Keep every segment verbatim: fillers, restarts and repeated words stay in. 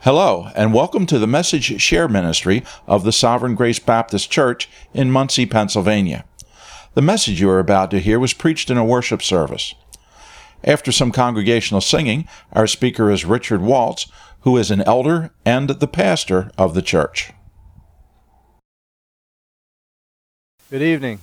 Hello, and welcome to the Message Share Ministry of the Sovereign Grace Baptist Church in Muncie, Pennsylvania. The message you are about to hear was preached in a worship service. After some congregational singing, our speaker is Richard Waltz, who is an elder and the pastor of the church. Good evening.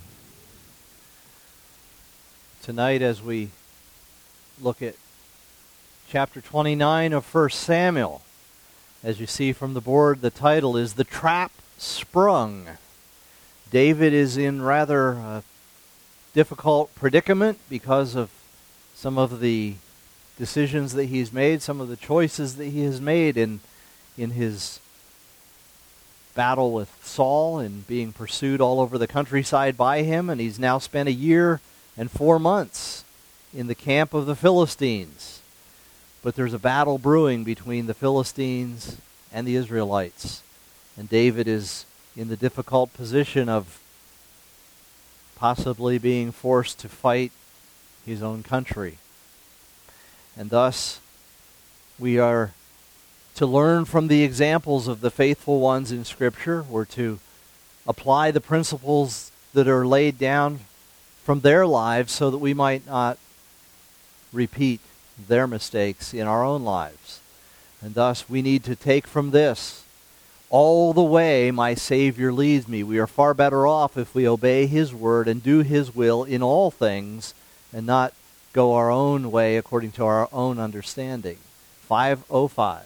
Tonight, as we look at chapter twenty-nine of First Samuel, as you see from the board, the title is The Trap Sprung. David is in rather a difficult predicament because of some of the decisions that he's made, some of the choices that he has made in, in his battle with Saul and being pursued all over the countryside by him, and he's now spent a year and four months in the camp of the Philistines. But there's a battle brewing between the Philistines and the Israelites. And David is in the difficult position of possibly being forced to fight his own country. And thus, we are to learn from the examples of the faithful ones in Scripture. We're to apply the principles that are laid down from their lives so that we might not repeat their mistakes in our own lives. And thus we need to take from this, all the way my Savior leads me. We are far better off if we obey His word and do His will in all things and not go our own way according to our own understanding. five oh five.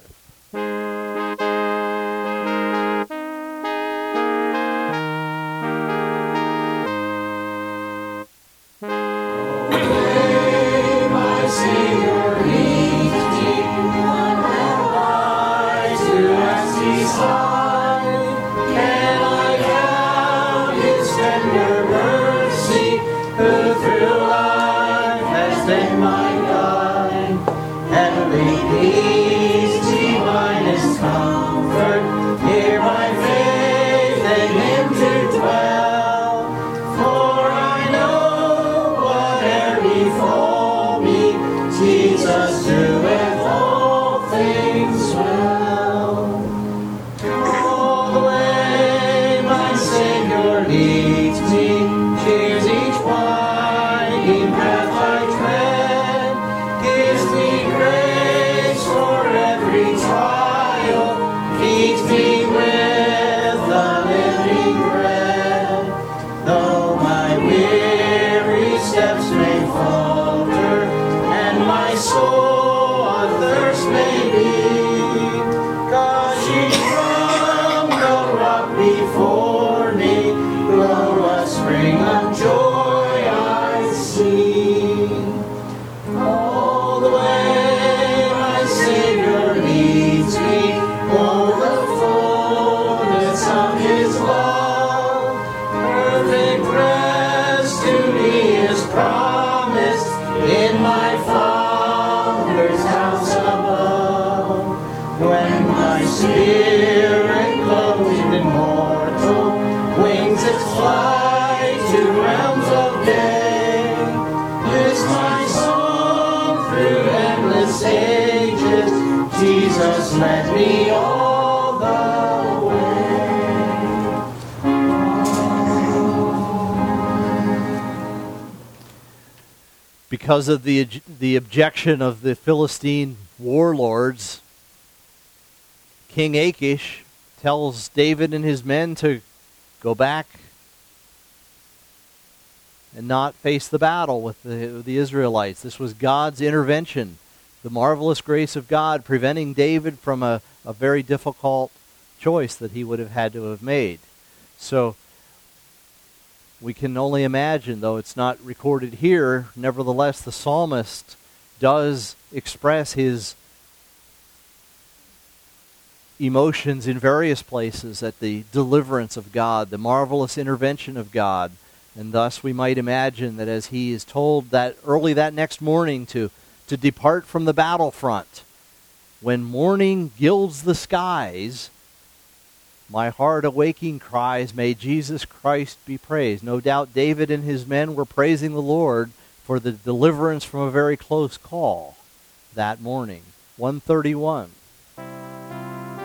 Because of the the objection of the Philistine warlords, King Achish tells David and his men to go back and not face the battle with the, the Israelites. This was God's intervention, the marvelous grace of God preventing David from a, a very difficult choice that he would have had to have made. So we can only imagine, though it's not recorded here, nevertheless the psalmist does express his emotions in various places at the deliverance of God, the marvelous intervention of God. And thus we might imagine that as he is told that early that next morning to, to depart from the battlefront, when morning gilds the skies, My heart awaking cries, may Jesus Christ be praised. No doubt David and his men were praising the Lord for the deliverance from a very close call that morning. one thirty-one.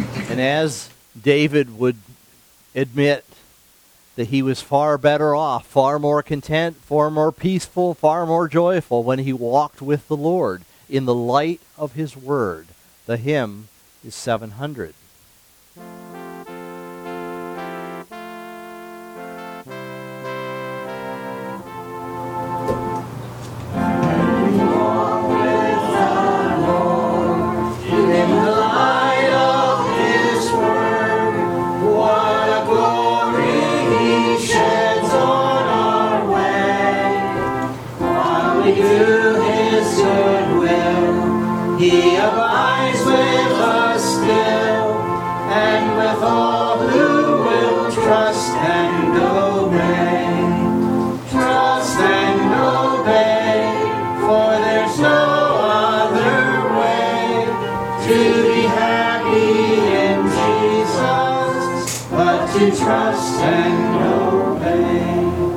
And as David would admit that he was far better off, far more content, far more peaceful, far more joyful when he walked with the Lord in the light of his word. The hymn is seven hundred. He abides with us still, and with all who will trust and obey. Trust and obey, for there's no other way to be happy in Jesus, but to trust and obey.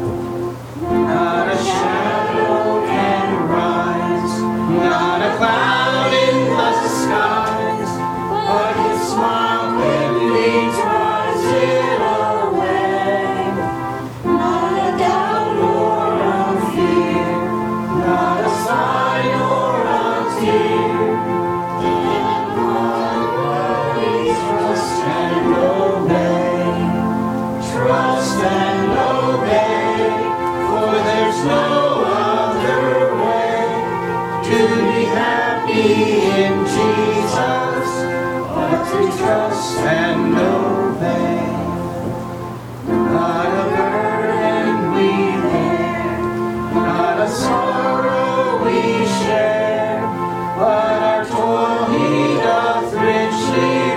Not a shadow can rise, not a cloud skies, but his smile quickly drives it away. Not a doubt or a fear, not a sigh or a tear. In one we trust and obey, trust and obey, for there's no other way to be happy in Jesus, but to trust and obey. Not a burden we bear, not a sorrow we share, but our toil he doth richly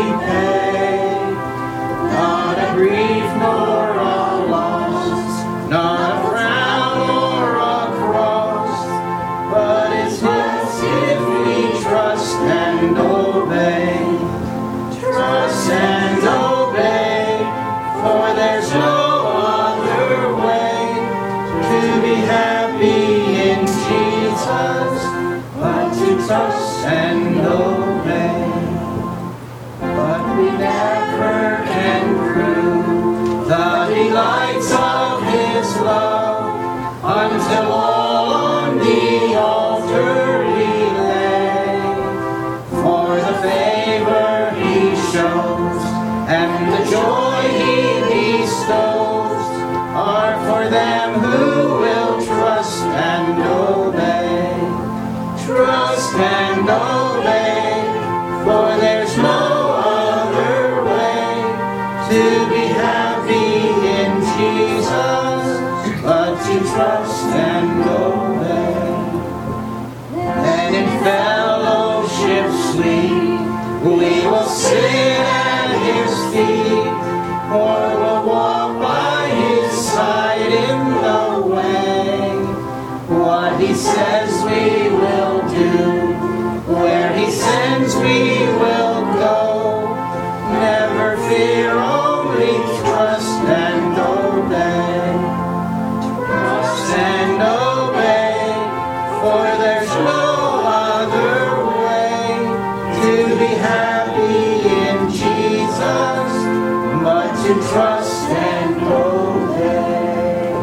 repay. Not a grief nor a loss, not a frown or a cross, but it's his if we trust and obey. Trust and obey, for there's no other way to be happy in Jesus, but to trust and obey. But we never can prove the delights of his love until all on the altar we lay. For the favor he shows and the joy he bestows are for them who will trust and obey. Trust and obey, for there's no other way to be happy in Jesus, but to trust and obey. And in fellowship sweet we will sit at his feet, or we'll walk by his side in the way. What he says we will do, where he sends we will go. Never fear, only trust and obey. Trust and obey, for there's no other way to be happy in Jesus, but to trust and obey.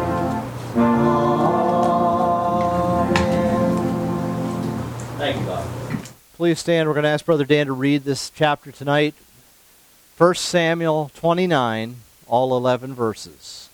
Amen. Thank you, God. Please stand. We're going to ask Brother Dan to read this chapter tonight. First Samuel twenty-nine, all eleven verses.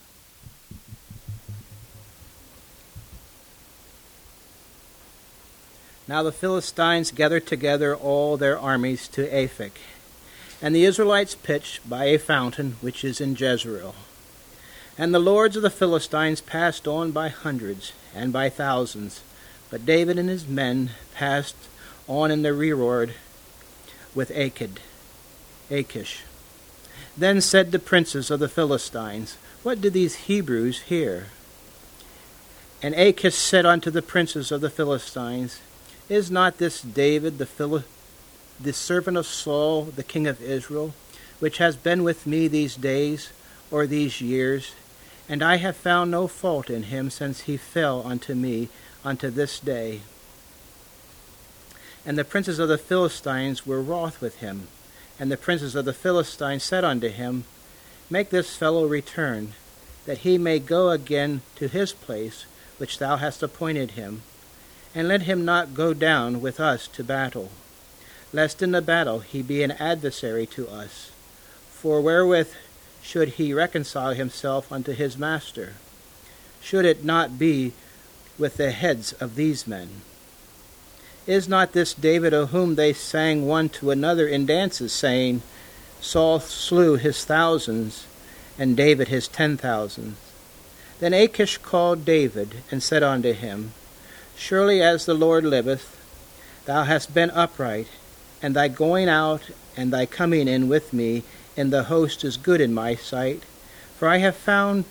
Now the Philistines gathered together all their armies to Aphek, and the Israelites pitched by a fountain which is in Jezreel. And the lords of the Philistines passed on by hundreds and by thousands, but David and his men passed on in the rearward with Achid, Achish. Then said the princes of the Philistines, What do these Hebrews here? And Achish said unto the princes of the Philistines, Is not this David the Phil- the servant of Saul, the king of Israel, which has been with me these days, or these years? And I have found no fault in him since he fell unto me unto this day. And the princes of the Philistines were wroth with him, And the princes of the Philistines said unto him, Make this fellow return, that he may go again to his place which thou hast appointed him, and let him not go down with us to battle, lest in the battle he be an adversary to us. For wherewith should he reconcile himself unto his master? Should it not be with the heads of these men? Is not this David, of whom they sang one to another in dances, saying, Saul slew his thousands, and David his ten thousands? Then Achish called David, and said unto him, Surely as the Lord liveth, thou hast been upright, and thy going out and thy coming in with me in the host is good in my sight. For I have found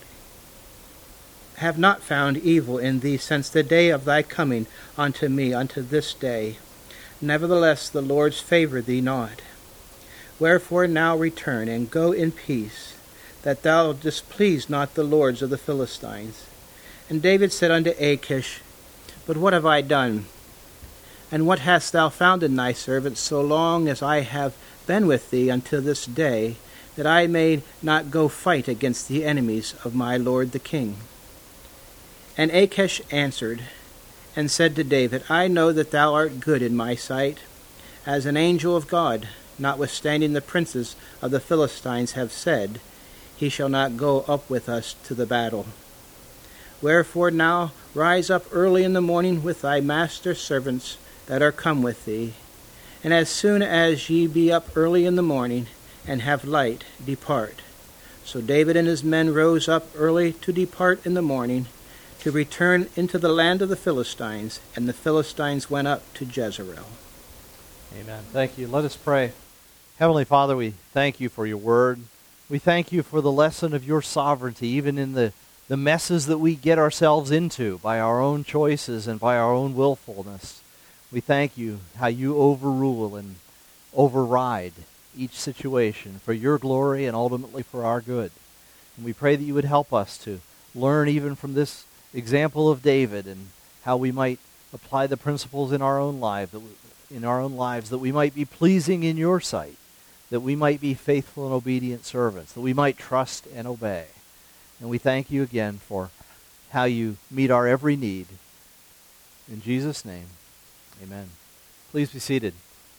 have not found evil in thee since the day of thy coming unto me unto this day. Nevertheless the Lord's favor thee not. Wherefore now return, and go in peace, that thou displease not the lords of the Philistines. And David said unto Achish, But what have I done? And what hast thou found in thy servant, so long as I have been with thee until this day, that I may not go fight against the enemies of my lord the king? And Achish answered, and said to David, I know that thou art good in my sight, as an angel of God, notwithstanding the princes of the Philistines have said, He shall not go up with us to the battle. Wherefore now rise up early in the morning with thy master's servants that are come with thee, and as soon as ye be up early in the morning, and have light, depart. So David and his men rose up early to depart in the morning, to return into the land of the Philistines, and the Philistines went up to Jezreel. Amen. Thank you. Let us pray. Heavenly Father, we thank you for your word. We thank you for the lesson of your sovereignty, even in the, the messes that we get ourselves into by our own choices and by our own willfulness. We thank you how you overrule and override each situation for your glory and ultimately for our good. And we pray that you would help us to learn even from this example of David and how we might apply the principles in our own life, that we, in our own lives, that we might be pleasing in your sight, that we might be faithful and obedient servants, that we might trust and obey. And we thank you again for how you meet our every need. In Jesus' name, amen. Please be seated.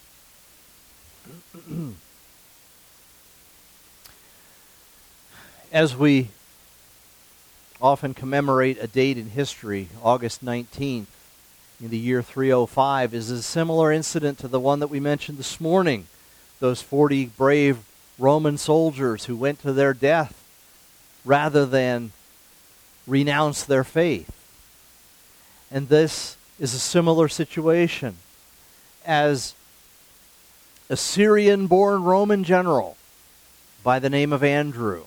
As we often commemorate a date in history, August nineteenth, in the year three oh five, is a similar incident to the one that we mentioned this morning. Those forty brave Roman soldiers who went to their death rather than renounce their faith. And this is a similar situation as a Syrian-born Roman general by the name of Andrew.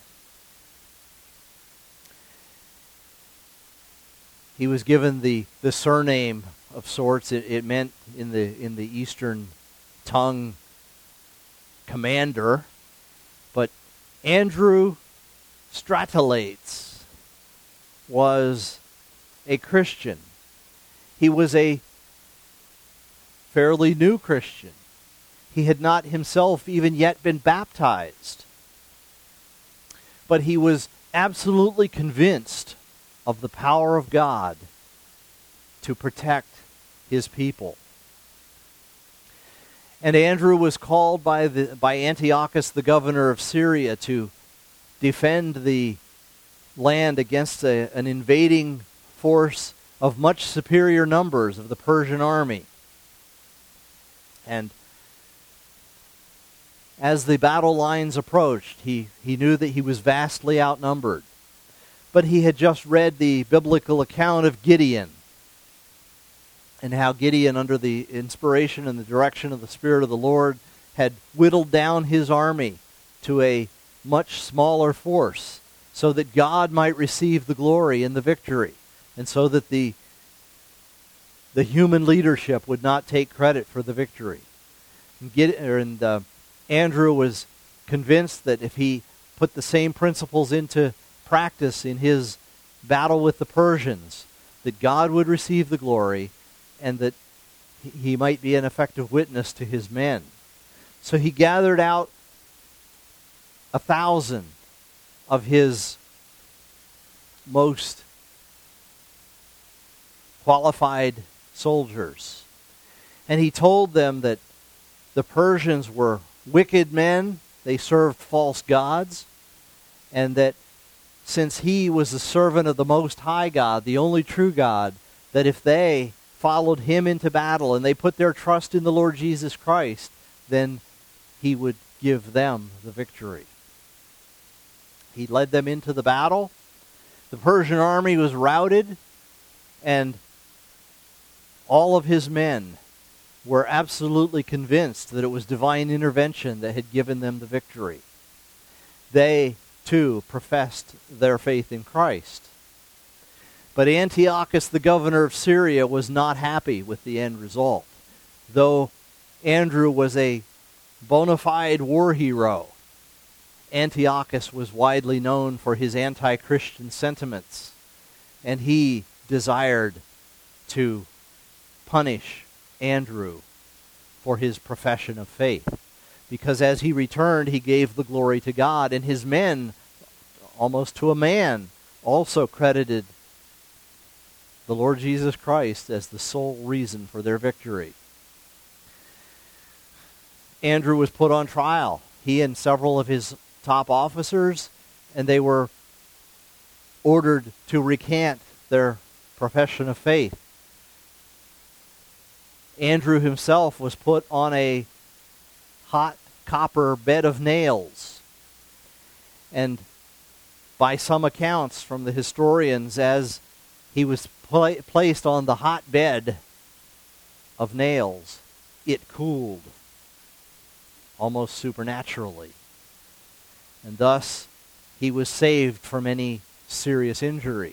He was given the, the surname of sorts. It, it meant in the in the Eastern tongue commander. But Andrew Stratoletes was a Christian. He was a fairly new Christian. He had not himself even yet been baptized. But he was absolutely convinced of the power of God to protect his people. And Andrew was called by the by Antiochus, the governor of Syria, to defend the land against a, an invading force of much superior numbers of the Persian army. And as the battle lines approached, he, he knew that he was vastly outnumbered. But he had just read the biblical account of Gideon, and how Gideon, under the inspiration and the direction of the Spirit of the Lord, had whittled down his army to a much smaller force so that God might receive the glory and the victory, and so that the, the human leadership would not take credit for the victory. And, Gideon, and uh, Andrew was convinced that if he put the same principles into practice in his battle with the Persians, that God would receive the glory and that he might be an effective witness to his men. So he gathered out a thousand of his most qualified soldiers. And he told them that the Persians were wicked men, they served false gods, and that since he was the servant of the Most High God, the only true God, that if they followed him into battle and they put their trust in the Lord Jesus Christ, then he would give them the victory. He led them into the battle. The Persian army was routed, and all of his men were absolutely convinced that it was divine intervention that had given them the victory. They, too, professed their faith in Christ. But Antiochus, the governor of Syria, was not happy with the end result. Though Andrew was a bona fide war hero, Antiochus was widely known for his anti-Christian sentiments, and he desired to punish Andrew for his profession of faith, because as he returned, he gave the glory to God, and his men, almost to a man, also credited the Lord Jesus Christ as the sole reason for their victory. Andrew was put on trial, he and several of his top officers, and they were ordered to recant their profession of faith. Andrew himself was put on a hot copper bed of nails. And by some accounts from the historians, as he was pla- placed on the hot bed of nails, it cooled almost supernaturally. And thus, he was saved from any serious injury.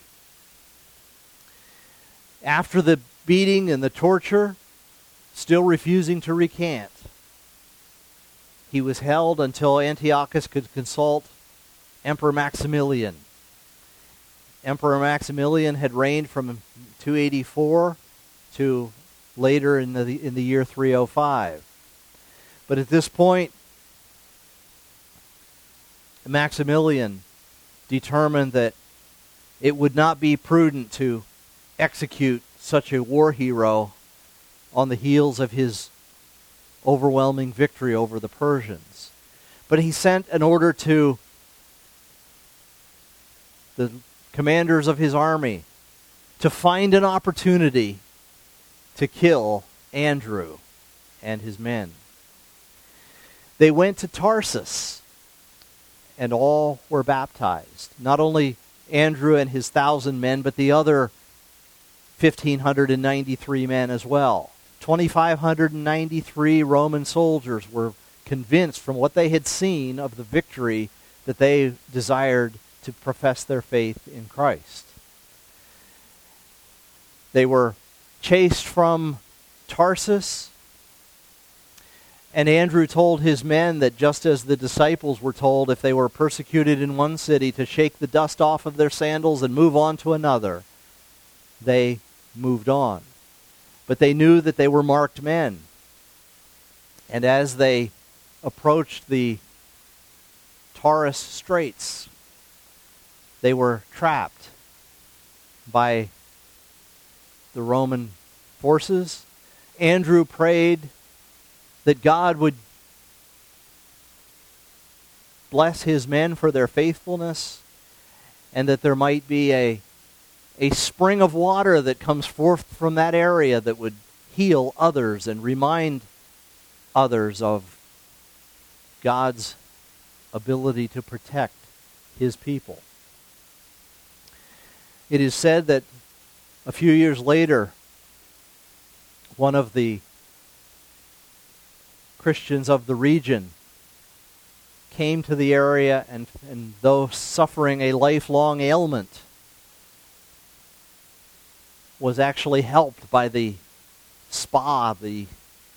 After the beating and the torture, still refusing to recant, he was held until Antiochus could consult Emperor Maximilian. Emperor Maximilian had reigned from two eighty-four to later in the in the year three oh five. But at this point, Maximilian determined that it would not be prudent to execute such a war hero on the heels of his overwhelming victory over the Persians. But he sent an order to the commanders of his army to find an opportunity to kill Andrew and his men. They went to Tarsus, and all were baptized. Not only Andrew and his thousand men, but the other fifteen ninety-three men as well. two thousand five hundred ninety-three Roman soldiers were convinced from what they had seen of the victory that they desired to profess their faith in Christ. They were chased from Tarsus, and Andrew told his men that just as the disciples were told if they were persecuted in one city to shake the dust off of their sandals and move on to another, they moved on. But they knew that they were marked men. And as they approached the Taurus Straits, they were trapped by the Roman forces. Andrew prayed that God would bless his men for their faithfulness, and that there might be a, a spring of water that comes forth from that area that would heal others and remind others of God's ability to protect his people. It is said that a few years later, one of the Christians of the region came to the area, and, and though suffering a lifelong ailment, was actually helped by the spa, the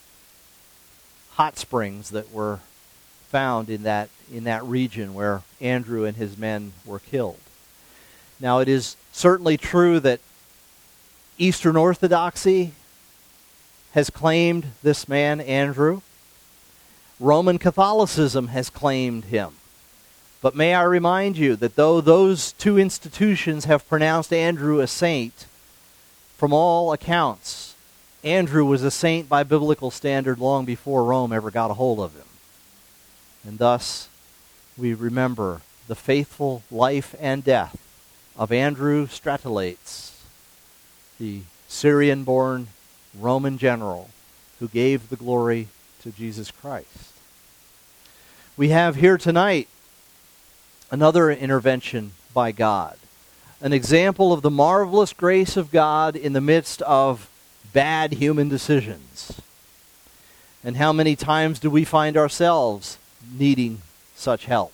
hot springs that were found in that in that region where Andrew and his men were killed. Now, it is certainly true that Eastern Orthodoxy has claimed this man, Andrew. Roman Catholicism has claimed him. But may I remind you that though those two institutions have pronounced Andrew a saint, from all accounts, Andrew was a saint by biblical standard long before Rome ever got a hold of him. And thus, we remember the faithful life and death of Andrew Stratoletes, the Syrian-born Roman general who gave the glory to Jesus Christ. We have here tonight another intervention by God, an example of the marvelous grace of God in the midst of bad human decisions. And how many times do we find ourselves needing such help?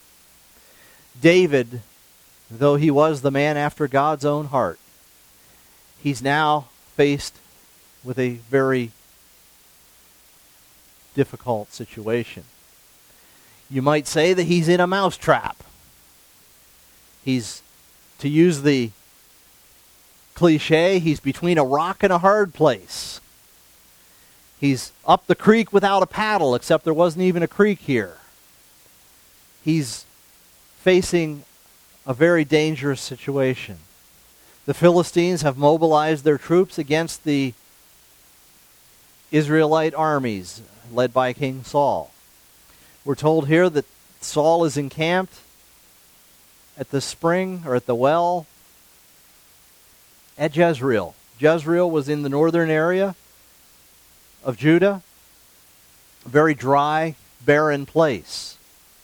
David, though he was the man after God's own heart, he's now faced with a very difficult situation. You might say that he's in a mousetrap. He's, to use the cliche, he's between a rock and a hard place. He's up the creek without a paddle, except there wasn't even a creek here. He's facing a very dangerous situation. The Philistines have mobilized their troops against the Israelite armies led by King Saul. We're told here that Saul is encamped at the spring or at the well at Jezreel. Jezreel was in the northern area of Judah, a very dry, barren place.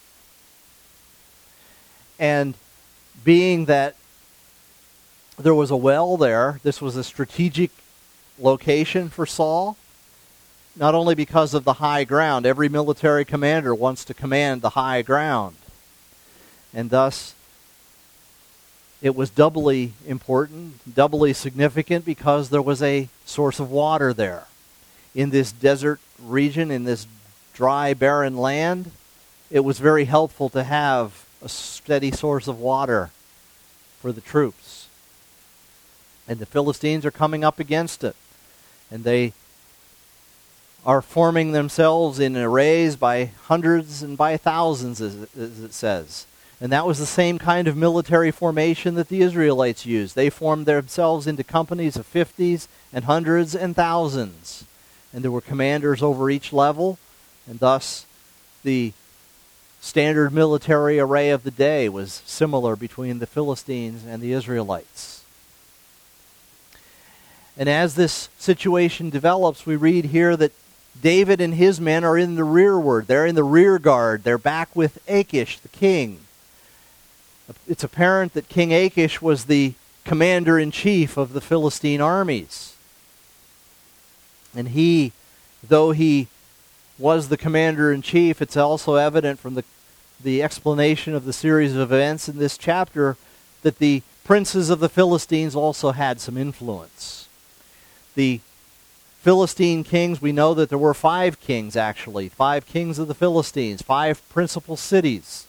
And being that there was a well there, this was a strategic location for Saul, not only because of the high ground. Every military commander wants to command the high ground. And thus, it was doubly important, doubly significant, because there was a source of water there. In this desert region, in this dry, barren land, it was very helpful to have a steady source of water for the troops. And the Philistines are coming up against it. And they are forming themselves in arrays by hundreds and by thousands, as it, as it says. And that was the same kind of military formation that the Israelites used. They formed themselves into companies of fifties and hundreds and thousands. And there were commanders over each level, and thus the standard military array of the day was similar between the Philistines and the Israelites. And as this situation develops, we read here that David and his men are in the rearward. They're in the rear guard. They're back with Achish, the king. It's apparent that King Achish was the commander-in-chief of the Philistine armies. And he, though he was the commander-in-chief, it's also evident from the, the explanation of the series of events in this chapter that the princes of the Philistines also had some influence. The Philistine kings, we know that there were five kings actually, five kings of the Philistines, five principal cities.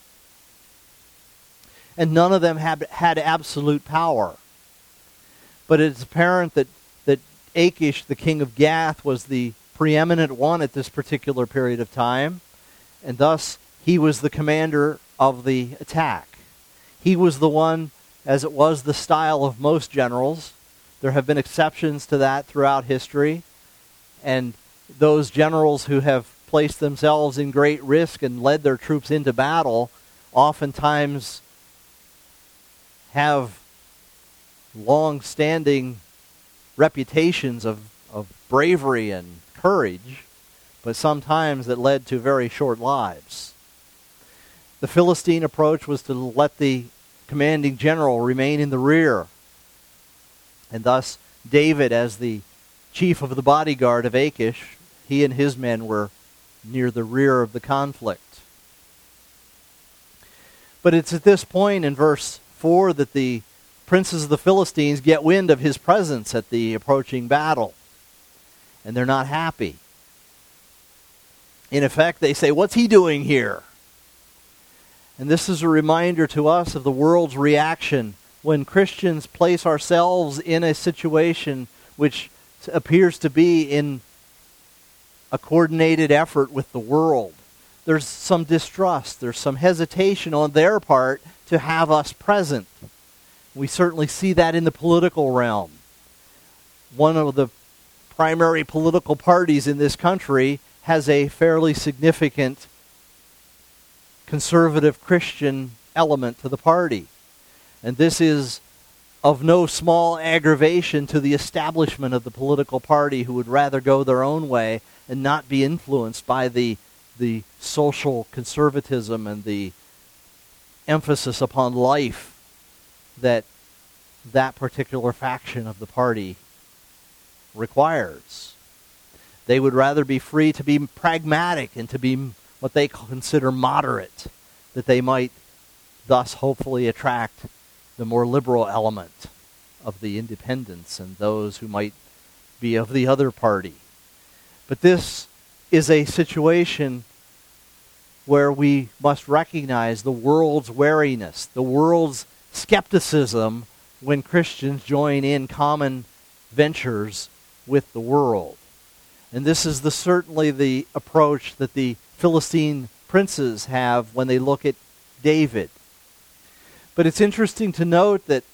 And none of them had, had absolute power. But it's apparent that, that Achish, the king of Gath, was the preeminent one at this particular period of time, and thus he was the commander of the attack. He was the one, as it was the style of most generals. There have been exceptions to that throughout history, and those generals who have placed themselves in great risk and led their troops into battle oftentimes have long-standing reputations of, of bravery and courage, but sometimes that led to very short lives. The Philistine approach was to let the commanding general remain in the rear, and thus David, as the chief of the bodyguard of Achish, he and his men were near the rear of the conflict. But it's at this point in verse four that the princes of the Philistines get wind of his presence at the approaching battle, and they're not happy. In effect, they say, "What's he doing here?" And this is a reminder to us of the world's reaction when Christians place ourselves in a situation which appears to be in a coordinated effort with the world. there's some distrust, there's some hesitation on their part to have us present. We certainly see that in the political realm. One of the primary political parties in this country has a fairly significant conservative Christian element to the party. And this is of no small aggravation to the establishment of the political party, who would rather go their own way and not be influenced by the the social conservatism and the emphasis upon life that that particular faction of the party requires. They would rather be free to be pragmatic and to be what they consider moderate, that they might thus hopefully attract the more liberal element of the independents and those who might be of the other party. But this is a situation where we must recognize the world's wariness, the world's skepticism when Christians join in common ventures with the world. And this is the certainly the approach that the Philistine princes have when they look at David. But it's interesting to note that,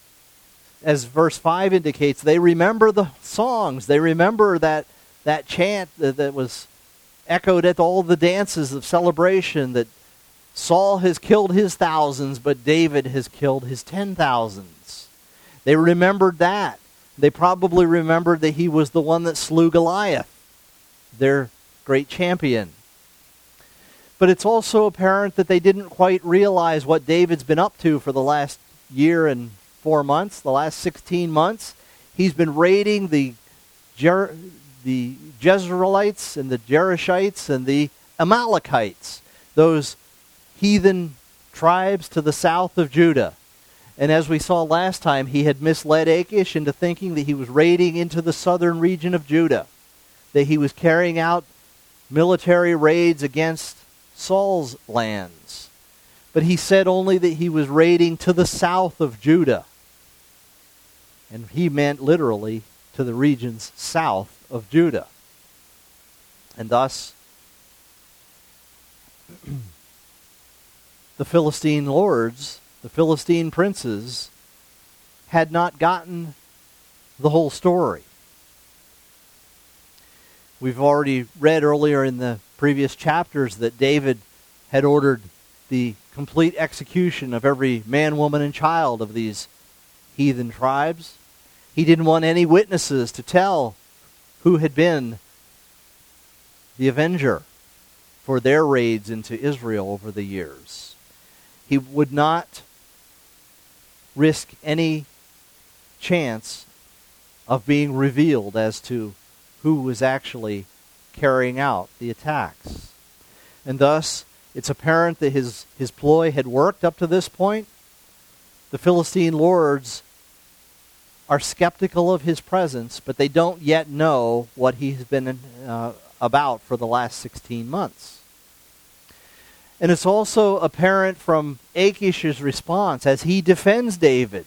as verse five indicates, they remember the songs. They remember that, that chant that, that was echoed at all the dances of celebration, that Saul has killed his thousands, but David has killed his ten thousands. They remembered that. They probably remembered that he was the one that slew Goliath, their great champion. But it's also apparent that they didn't quite realize what David's been up to for the last year and four months, the last sixteen months. He's been raiding the Jer- the Jezreelites and the Jerishites and the Amalekites, those heathen tribes to the south of Judah. And as we saw last time, he had misled Achish into thinking that he was raiding into the southern region of Judah, that he was carrying out military raids against Saul's lands. But he said only that he was raiding to the south of Judah. And he meant literally to the regions south of Judah. And thus, the Philistine lords, the Philistine princes, had not gotten the whole story. We've already read earlier in the previous chapters that David had ordered the complete execution of every man, woman, and child of these heathen tribes. He didn't want any witnesses to tell who had been the avenger for their raids into Israel over the years. He would not risk any chance of being revealed as to who was actually carrying out the attacks. And thus, it's apparent that his, his ploy had worked up to this point. The Philistine lords are skeptical of his presence, but they don't yet know what he's been uh, about for the last sixteen months. And it's also apparent from Achish's response as he defends David.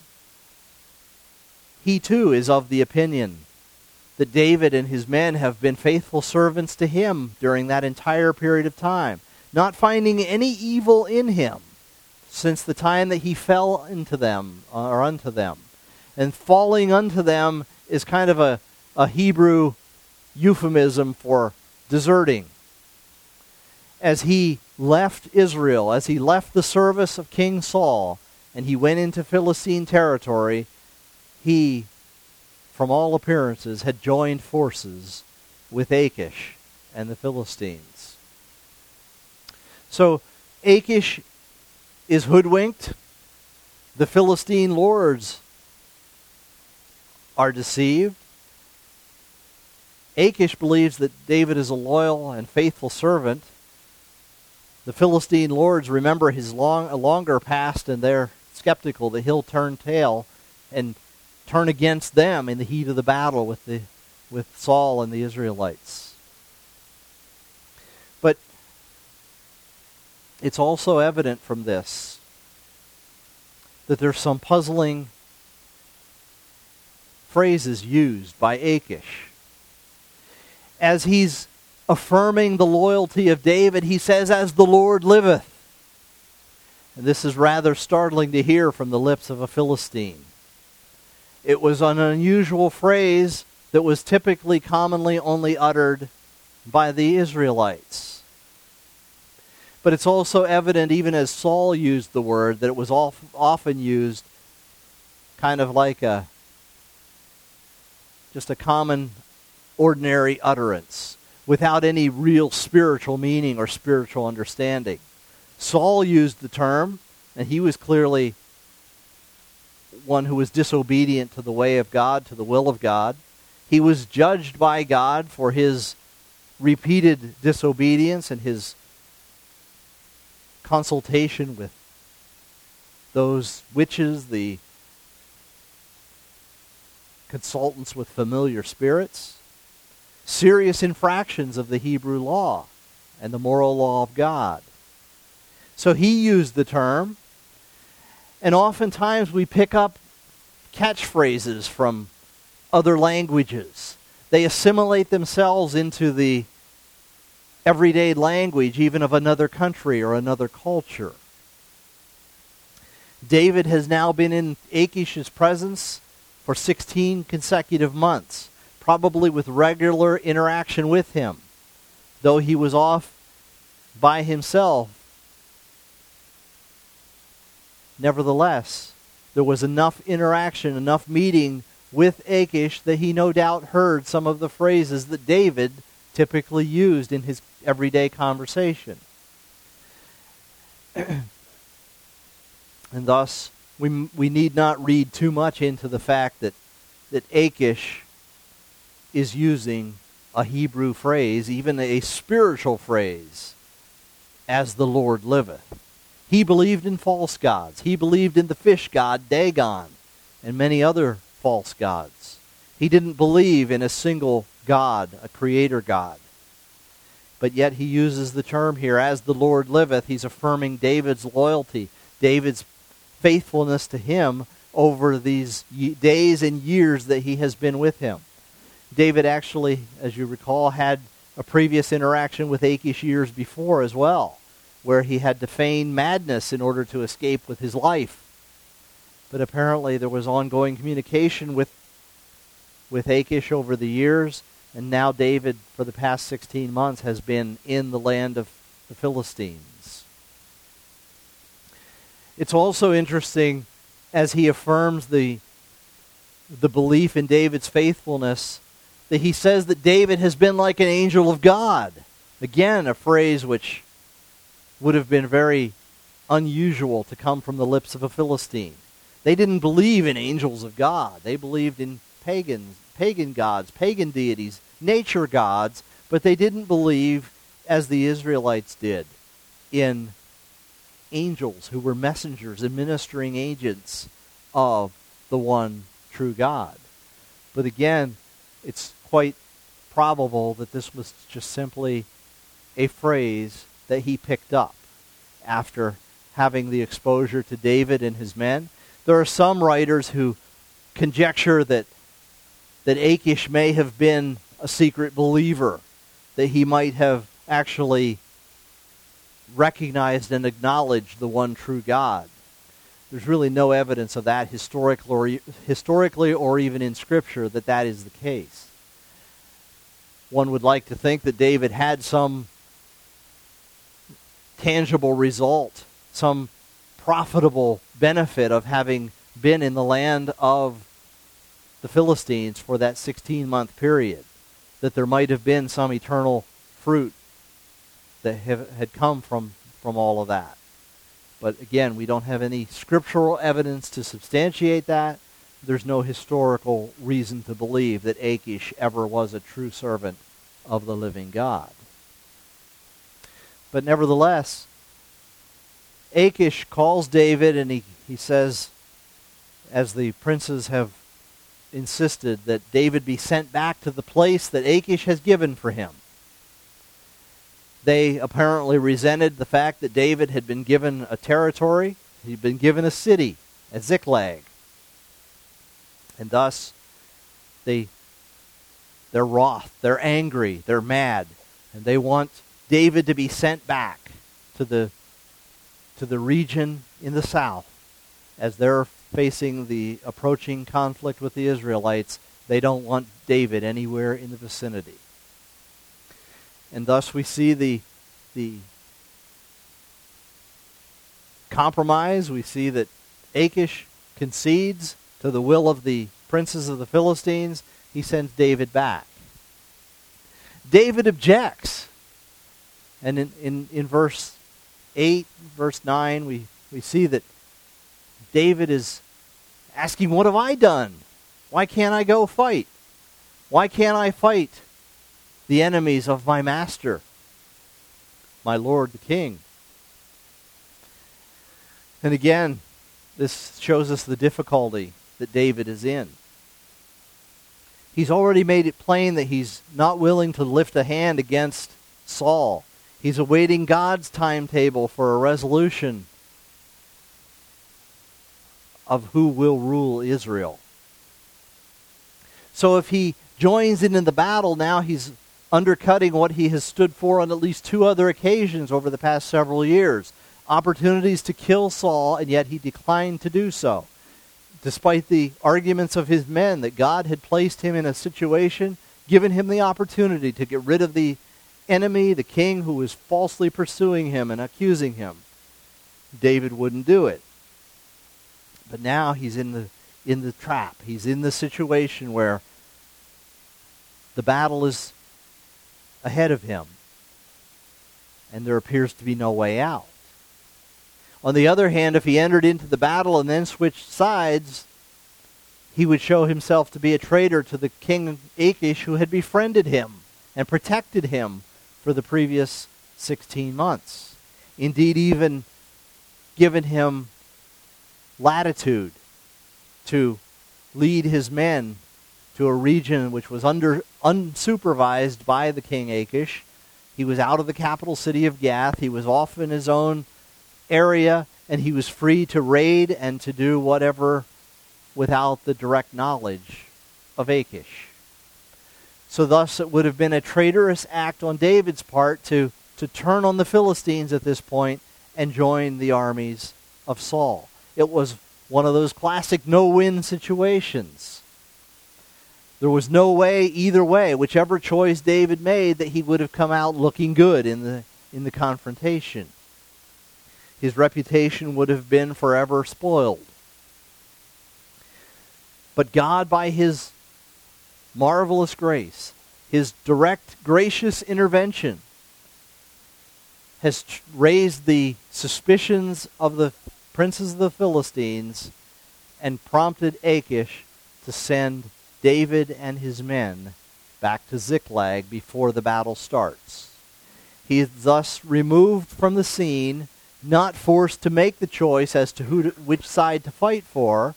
He too is of the opinion that David and his men have been faithful servants to him during that entire period of time, not finding any evil in him since the time that he fell into them, or unto them. And falling unto them is kind of a, a Hebrew euphemism for deserting. As he left Israel, as he left the service of King Saul, and he went into Philistine territory, he, from all appearances, had joined forces with Achish and the Philistines. So Achish is hoodwinked. The Philistine lords are deceived. Achish believes that David is a loyal and faithful servant. The Philistine lords remember his long, a longer past, and they're skeptical that he'll turn tail and turn against them in the heat of the battle with the with Saul and the Israelites. But it's also evident from this that there's some puzzling phrases used by Achish. As he's affirming the loyalty of David, he says, "As the Lord liveth." And this is rather startling to hear from the lips of a Philistine. It was an unusual phrase that was typically commonly only uttered by the Israelites. But it's also evident, even as Saul used the word, that it was often used kind of like a just a common, ordinary utterance, without any real spiritual meaning or spiritual understanding. Saul used the term, and he was clearly one who was disobedient to the way of God, to the will of God. He was judged by God for his repeated disobedience and his consultation with those witches, the consultants with familiar spirits, serious infractions of the Hebrew law and the moral law of God. So he used the term, and oftentimes we pick up catchphrases from other languages. They assimilate themselves into the everyday language, even of another country or another culture. David has now been in Achish's presence for sixteen consecutive months, probably with regular interaction with him. Though he was off by himself, nevertheless, there was enough interaction, enough meeting with Achish that he no doubt heard some of the phrases that David typically used in his everyday conversation. And thus, we we need not read too much into the fact that, that Achish is using a Hebrew phrase, even a spiritual phrase, "as the Lord liveth." He believed in false gods. He believed in the fish god Dagon and many other false gods. He didn't believe in a single God, a creator God. But yet he uses the term here, "as the Lord liveth." He's affirming David's loyalty, David's faithfulness to him over these days and years that he has been with him. David actually, as you recall, had a previous interaction with Achish years before as well, where he had to feign madness in order to escape with his life. But apparently there was ongoing communication with, with Achish over the years, and now David, for the past sixteen months, has been in the land of the Philistines. It's also interesting, as he affirms the, the belief in David's faithfulness, that he says that David has been like an angel of God. Again, a phrase which would have been very unusual to come from the lips of a Philistine. They didn't believe in angels of God. They believed in pagans, pagan gods, pagan deities, nature gods, but they didn't believe, as the Israelites did, in angels who were messengers and ministering agents of the one true God. But again, it's quite probable that this was just simply a phrase that he picked up after having the exposure to David and his men. There are some writers who conjecture that that Achish may have been a secret believer, that he might have actually recognized and acknowledged the one true God. There's really no evidence of that historically or, historically or even in Scripture that that is the case. One would like to think that David had some tangible result, some profitable benefit of having been in the land of the Philistines for that sixteen-month period, that there might have been some eternal fruit that have, had come from, from all of that. But again, we don't have any scriptural evidence to substantiate that. There's no historical reason to believe that Achish ever was a true servant of the living God. But nevertheless, Achish calls David, and he, he says, as the princes have insisted, that David be sent back to the place that Achish has given for him. They apparently resented the fact that David had been given a territory. He'd been given a city at Ziklag. And thus, they, they're wroth, they're angry, they're mad. And they want David to be sent back to the to the region in the south as they're facing the approaching conflict with the Israelites. They don't want David anywhere in the vicinity. And thus we see the the compromise. We see that Achish concedes to the will of the princes of the Philistines. He sends David back. David objects. And in, in, in verse eight, verse nine, we, we see that David is asking, what have I done? Why can't I go fight? Why can't I fight the enemies of my master, my lord the king? And again, this shows us the difficulty that David is in. He's already made it plain that he's not willing to lift a hand against Saul. He's awaiting God's timetable for a resolution of who will rule Israel. So if he joins in in the battle, now he's undercutting what he has stood for on at least two other occasions over the past several years. Opportunities to kill Saul, and yet he declined to do so. Despite the arguments of his men that God had placed him in a situation, given him the opportunity to get rid of the enemy, the king who was falsely pursuing him and accusing him, David wouldn't do it. But now he's in the in the trap. He's in the situation where the battle is ahead of him, and there appears to be no way out. On the other hand, if he entered into the battle and then switched sides, he would show himself to be a traitor to the king Achish, who had befriended him and protected him for the previous sixteen months. Indeed, even given him latitude to lead his men to a region which was under unsupervised by the king Achish. He was out of the capital city of Gath. He was off in his own area, and he was free to raid and to do whatever without the direct knowledge of Achish. So thus it would have been a traitorous act on David's part to, to turn on the Philistines at this point and join the armies of Saul. It was one of those classic no-win situations. There was no way either way, whichever choice David made, that he would have come out looking good in the in the confrontation. His reputation would have been forever spoiled. But God, by his marvelous grace, his direct, gracious intervention, has t- raised the suspicions of the princes of the Philistines and prompted Achish to send David and his men back to Ziklag before the battle starts. He is thus removed from the scene, not forced to make the choice as to who to, which side to fight for.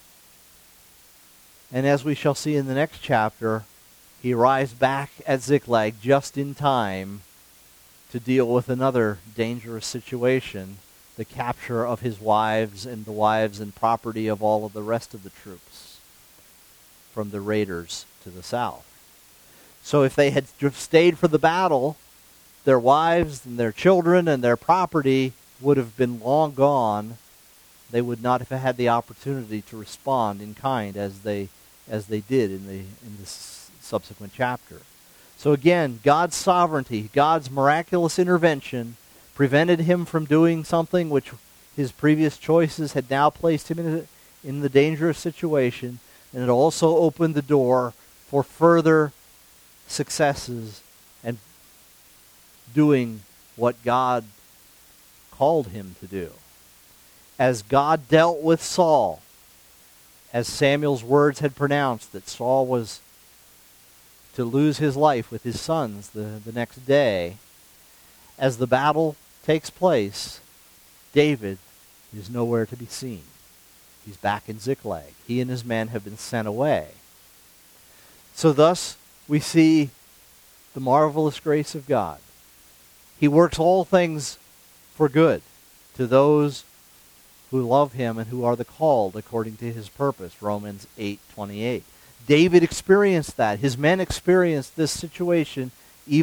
And as we shall see in the next chapter, he arrives back at Ziklag just in time to deal with another dangerous situation, the capture of his wives and the wives and property of all of the rest of the troops from the raiders to the south. So if they had stayed for the battle, their wives and their children and their property would have been long gone. They would not have had the opportunity to respond in kind as they as they did in the in this subsequent chapter. So again, God's sovereignty, God's miraculous intervention prevented him from doing something which his previous choices had now placed him in, a, in the dangerous situation, and it also opened the door for further successes and doing what God called him to do. As God dealt with Saul, as Samuel's words had pronounced that Saul was to lose his life with his sons the, the next day, as the battle takes place, David is nowhere to be seen. He's back in Ziklag. He and his men have been sent away. So thus we see the marvelous grace of God. He works all things for good to those who love him and who are the called according to his purpose, Romans eight twenty-eight. David experienced that. His men experienced this situation even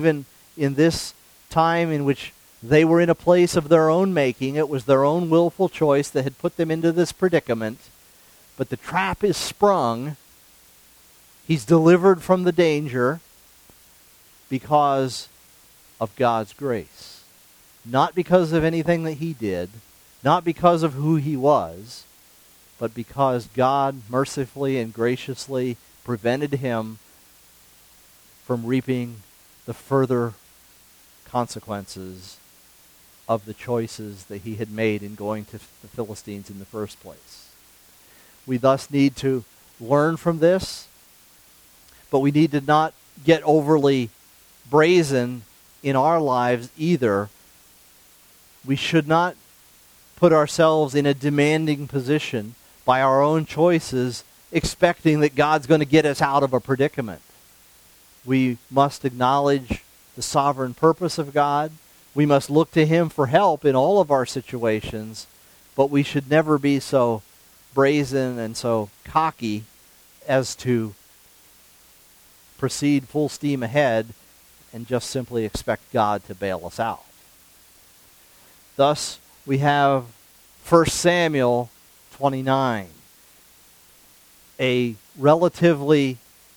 in this time in which they were in a place of their own making. It was their own willful choice that had put them into this predicament. But the trap is sprung. He's delivered from the danger because of God's grace. Not because of anything that he did, not because of who he was, but because God mercifully and graciously prevented him from reaping the further consequences of the choices that he had made in going to the Philistines in the first place. We thus need to learn from this, but we need to not get overly brazen in our lives either. We should not put ourselves in a demanding position by our own choices, expecting that God's going to get us out of a predicament. We must acknowledge the sovereign purpose of God. We must look to him for help in all of our situations, but we should never be so brazen and so cocky as to proceed full steam ahead and just simply expect God to bail us out. Thus, we have First Samuel twenty-nine, a relatively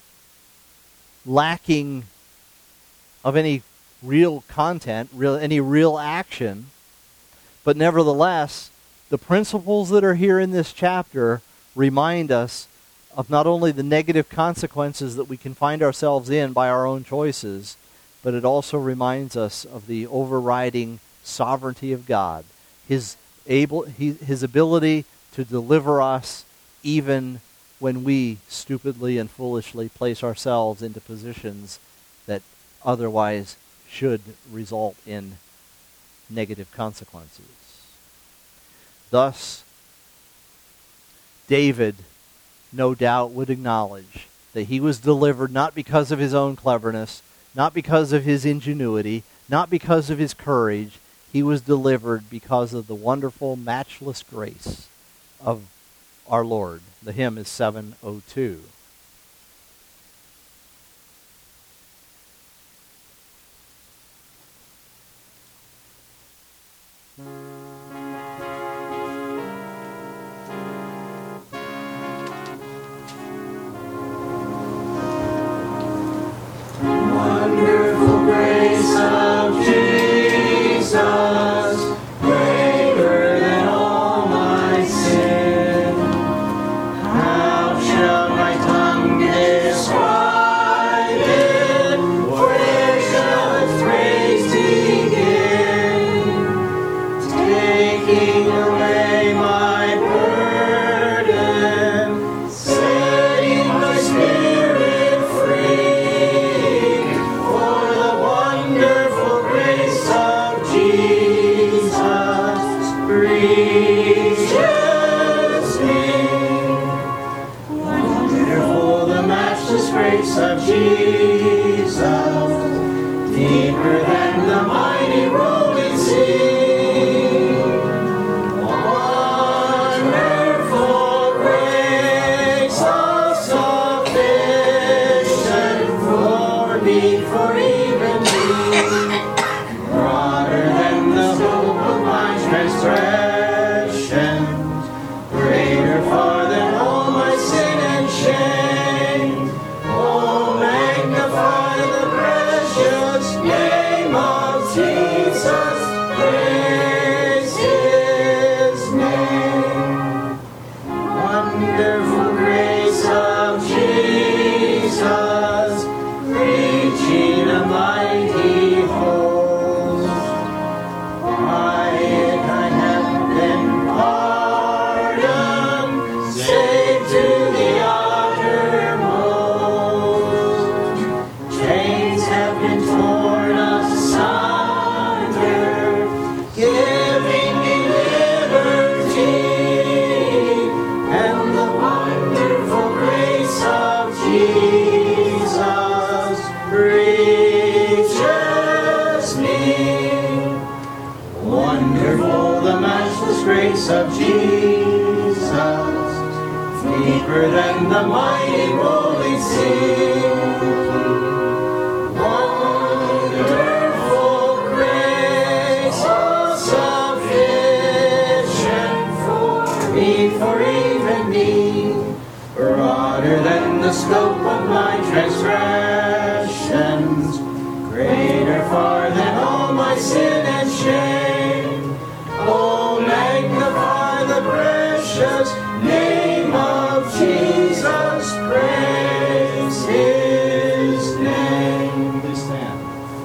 lacking of any real content, real, any real action, but nevertheless, the principles that are here in this chapter remind us of not only the negative consequences that we can find ourselves in by our own choices, but it also reminds us of the overriding sovereignty of God, his able, his ability to deliver us even when we stupidly and foolishly place ourselves into positions that otherwise should result in negative consequences. Thus, David, no doubt, would acknowledge that he was delivered not because of his own cleverness, not because of his ingenuity, not because of his courage. He was delivered because of the wonderful, matchless grace of our Lord. The hymn is seven oh two. Wonderful grace of Jesus, greater than all my sin. How shall my tongue describe it? Where shall its praise begin? Taking away my burden, setting my spirit free. For the wonderful grace of Jesus reaches me. Wonderful the matchless grace of Jesus, deeper than the mighty rolling sea. Wonderful grace of salvation for me, for even me. Broader than the scope of my transgressions, greater far than all my sin and shame. Oh, magnify the precious name of Jesus, praise his name. Wonderful grace of Jesus, reaching a mighty host. By it I have been pardoned, saved to the uttermost. Chains have been torn asunder, giving me liberty. And the wonderful grace of Jesus reaches me. Wonderful the matchless grace of Jesus, deeper than the mighty rolling sea. Wonderful for even me, broader than the scope of my transgressions, greater far than all my sin and shame. Oh, magnify the precious name of Jesus, praise his name. Please stand.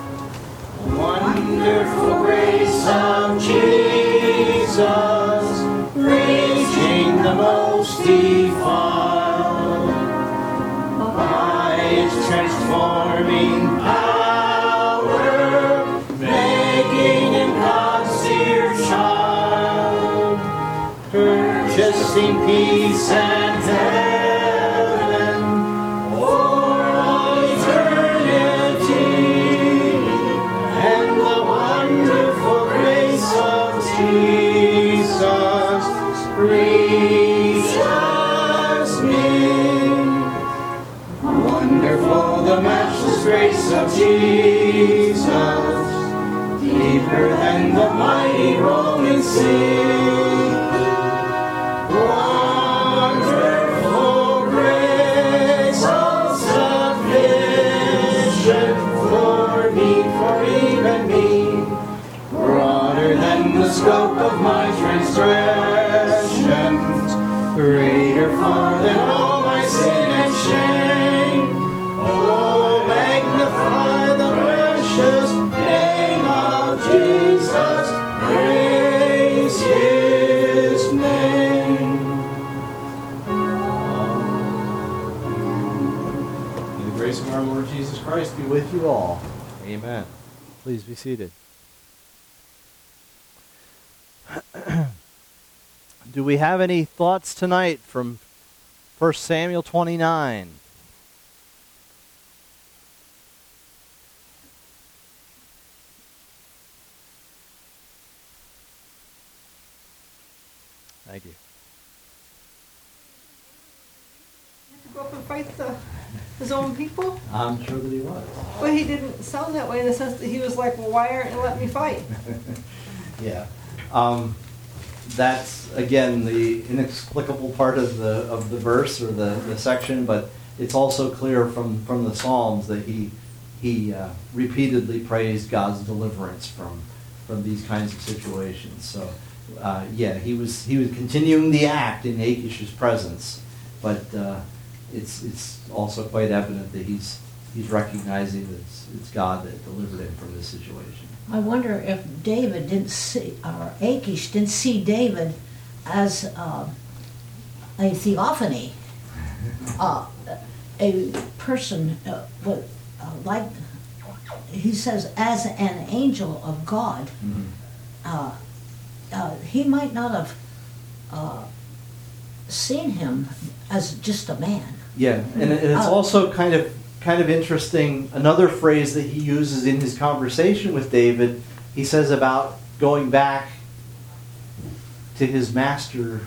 Wonderful grace of Jesus, reaching the most defiled, by his transforming power, making him God's dear child, purchasing peace and heaven for all eternity, and the wonderful grace of Jesus reaches me. Wonderful the matchless grace of Jesus, deeper than the mighty rolling sea. Wonderful grace of sufficient for me, for even me, broader than the scope of my transgressions, greater far than all my sin and shame. Oh, magnify the precious name of Jesus, praise his name. May the grace of our Lord Jesus Christ be with you all. Amen. Please be seated. Do we have any thoughts tonight from First Samuel twenty-nine? Thank you. To go up and fight the, his own people? I'm sure that he was. Well, he didn't sound that way in the sense that he was like, well, why aren't you letting me fight? Yeah. Um, that's, again, the inexplicable part of the of the verse or the, the section, but it's also clear from, from the Psalms that he he uh, repeatedly praised God's deliverance from from these kinds of situations. So, uh, yeah, he was he was continuing the act in Achish's presence, but uh, it's it's also quite evident that he's he's recognizing that it's, it's God that delivered him from this situation. I wonder if David didn't see, or Achish didn't see David as uh, a theophany, uh, a person uh, with, uh, like, he says, as an angel of God. Mm-hmm. Uh, uh, he might not have uh, seen him as just a man. Yeah, and it- and it's Uh, also kind of kind of interesting. Another phrase that he uses in his conversation with David, he says about going back to his master.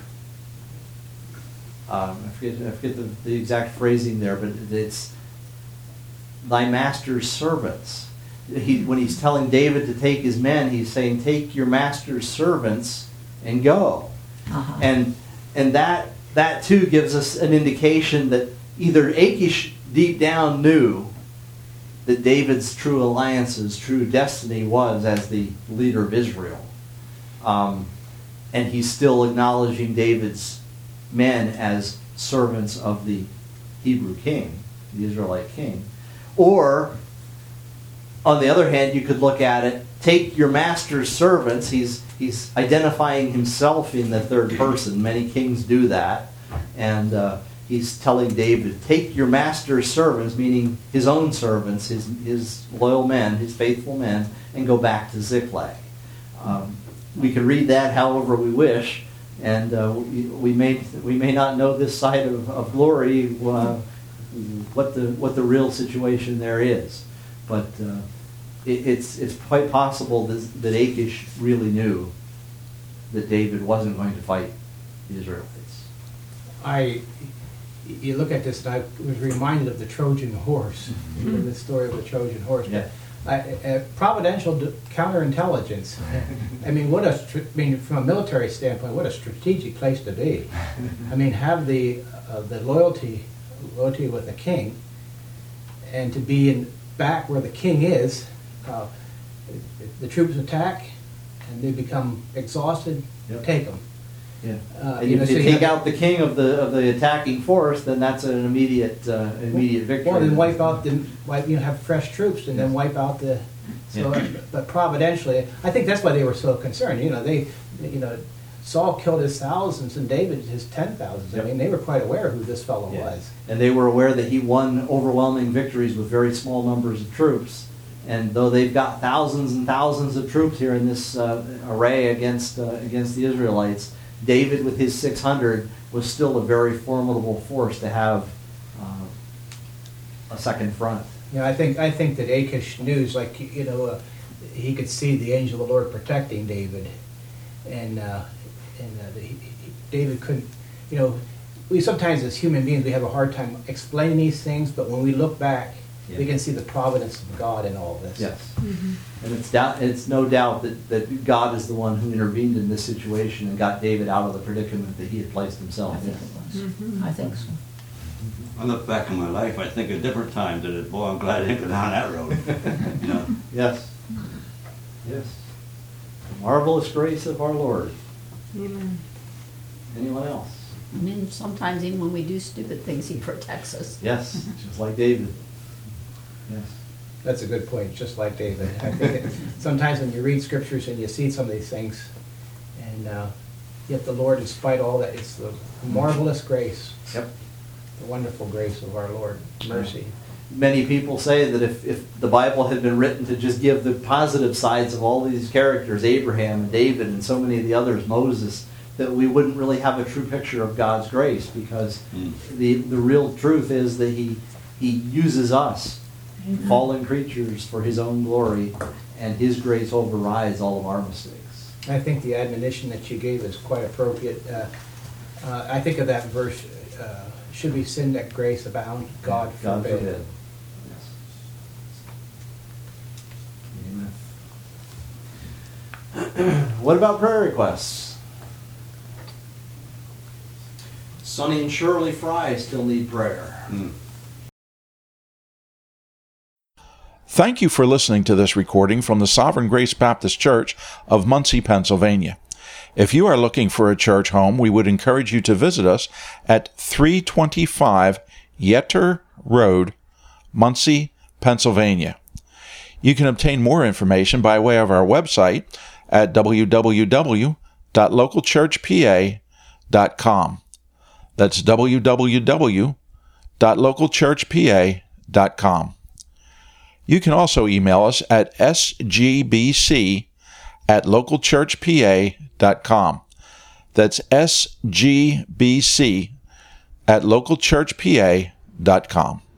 Um, I forget, I forget the, the exact phrasing there, but it's thy master's servants. He, when he's telling David to take his men, he's saying, "Take your master's servants and go." Uh-huh. And and that that too gives us an indication that either Achish deep down knew that David's true alliance's true destiny was as the leader of Israel, um, and he's still acknowledging David's men as servants of the Hebrew king, the Israelite king. Or, on the other hand, you could look at it, take your master's servants. He's he's identifying himself in the third person. Many kings do that. And uh, he's telling David, take your master's servants, meaning his own servants, his, his loyal men, his faithful men, and go back to Ziklag. Um, we can read that however we wish, and uh, we, we may we may not know this side of, of glory uh, what the what the real situation there is, but uh, it, it's it's quite possible that, that Achish really knew that David wasn't going to fight the Israelites. I, you look at this, and I was reminded of the Trojan horse. You know the story of the Trojan horse. Yeah. uh, uh, providential d- counterintelligence. I mean, what a, str- I mean, from a military standpoint, what a strategic place to be. I mean, have the uh, the loyalty, loyalty with the king, and to be in back where the king is. Uh, the troops attack, and they become exhausted. Yep. Take them. Yeah. Uh, and you if know, you so you take have- out the king of the of the attacking force, then that's an immediate uh, immediate victory. Well, then wipe out the wipe. You know, have fresh troops, and then wipe out the. So, Yeah. but providentially, I think that's why they were so concerned. You know, they, you know, Saul killed his thousands and David his ten thousands. Yep. I mean, they were quite aware who this fellow Yeah. was. And they were aware that he won overwhelming victories with very small numbers of troops. And though they've got thousands and thousands of troops here in this uh, array against uh, against the Israelites, David with his six hundred was still a very formidable force to have uh, a second front. You know, I think I think that Achish knew, like, you know, uh, he could see the angel of the Lord protecting David, and uh, and uh, he, he, David couldn't. You know, we sometimes as human beings we have a hard time explaining these things, but when we look back, Yeah. we can see the providence of God in all this. Yes. And it's doubt, it's no doubt that, that God is the one who intervened in this situation and got David out of the predicament that he had placed I himself think in. it was. I think so. I look back in my life, I think of different times that, boy, I'm glad I didn't go down that road. You know, Yes. Yes. The marvelous grace of our Lord. Amen. Anyone else? I mean, sometimes even when we do stupid things, he protects us. Yes, just like David. Yes. That's a good point, just like David. I think it, sometimes when you read scriptures and you see some of these things, and uh, yet the Lord, in spite of all that, it's the marvelous grace, Yep. the wonderful grace of our Lord, mercy. Many people say that if, if the Bible had been written to just give the positive sides of all these characters, Abraham and David and so many of the others, Moses, that we wouldn't really have a true picture of God's grace, because Mm. the, the real truth is that he, he uses us, fallen creatures, for his own glory, and his grace overrides all of our mistakes. I think the admonition that you gave is quite appropriate. Uh, uh, I think of that verse, uh, should we sin that grace abound? God God forbid. forbid. Yes. Amen. What about prayer requests? Sonny and Shirley Fry still need prayer. mm. Thank you for listening to this recording from the Sovereign Grace Baptist Church of Muncie, Pennsylvania. If you are looking for a church home, we would encourage you to visit us at three twenty-five Yetter Road, Muncie, Pennsylvania. You can obtain more information by way of our website at w w w dot local church p a dot com. That's w w w dot local church p a dot com. You can also email us at s g b c at local church p a dot com. That's s g b c at local church p a dot com.